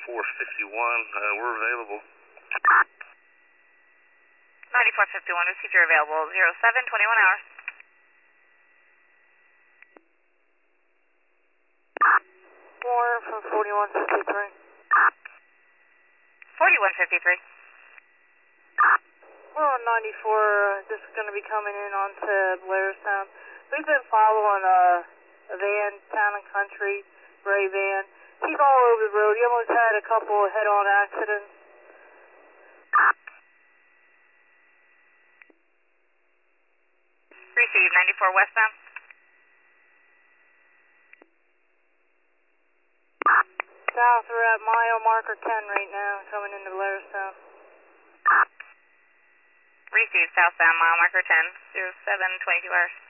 We're available. 9451, received your available, 0721 hours. 4 from 4153. 4153. We're on 94, just going to be coming in onto Blairstown. We've been following a van, Town and Country, gray van. He's all over the road. He almost had a couple of head-on accidents. Received, 94 westbound. South, we're at mile marker 10 right now, coming into Blairstown. Received, southbound, mile marker 10, 0722 hours.